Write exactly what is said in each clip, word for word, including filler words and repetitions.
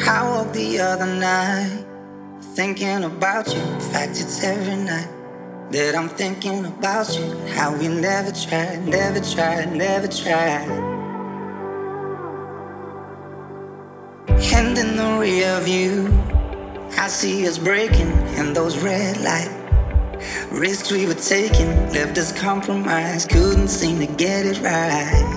I woke the other night thinking about you. In fact, it's every night that I'm thinking about you. How we never tried, never tried, never tried. And in the rear view, I see us breaking in those red lights. Risks we were taking left us compromised. Couldn't seem to get it right.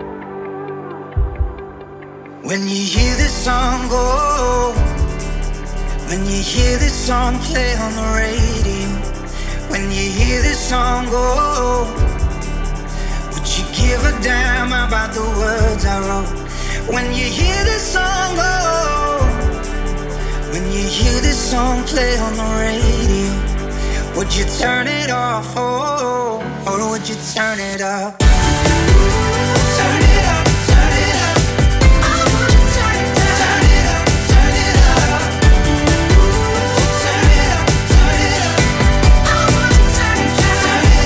When you hear this song go, when you hear this song play on the radio, when you hear this song go, would you give a damn about the words I wrote? When you hear this song go, when you hear this song play on the radio, would you turn it off, oh, or would you turn it up? Turn it up, turn it up. I wanna turn it up, turn it up, turn it up. Turn it up, turn it up. I wanna turn it up,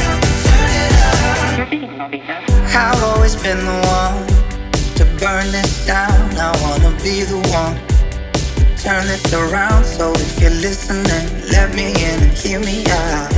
turn it up, turn it up. I've always been the one to burn this down. I wanna be the one to turn this around. So if you're listening, let me in and hear me out.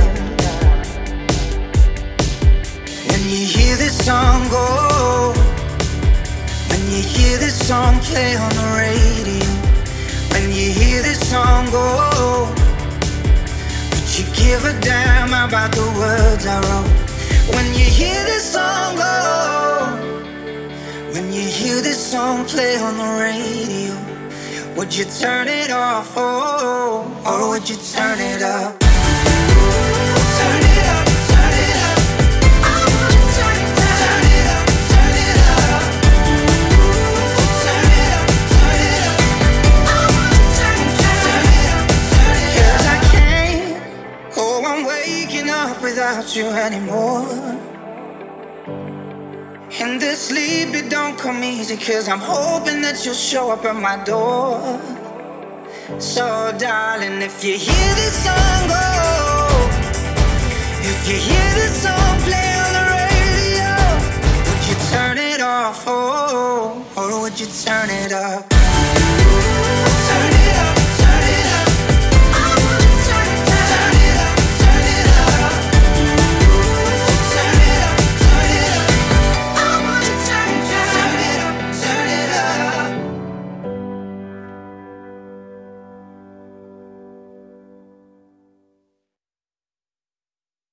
When you hear this song go, when you hear this song play on the radio, when you hear this song go, would you give a damn about the words I wrote? When you hear this song go, when you hear this song play on the radio, would you turn it off, oh, or would you turn it up? Turn it up, turn it up. I wanna turn it up, turn it up, turn it up. Turn it up, turn it up. I wanna turn it up, turn it up, turn it up. 'Cause I can't go on waking up without you anymore. And this sleep, it don't come easy, 'cause I'm hoping that you'll show up at my door. So darling, if you hear this song go, if you hear this song play